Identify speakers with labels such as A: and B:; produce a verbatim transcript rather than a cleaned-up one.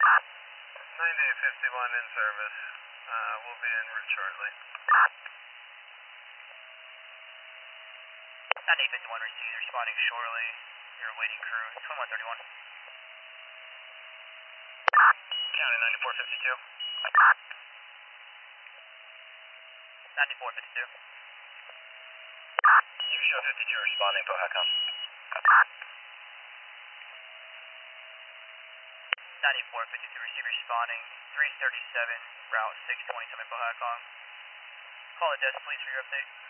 A: ninety-eight fifty-one in service. Uh, we'll be en route shortly.
B: ninety-eight fifty-one received, responding shortly. You're awaiting crew, twenty-one thirty-one.
C: County ninety-four fifty-two.
B: ninety-four fifty-two.
C: You show fifty-two responding, Pohacom.
B: ninety-four fifty-two receive responding, three thirty-seven, route six twenty-seven Pohacom. Call a desk please for your update.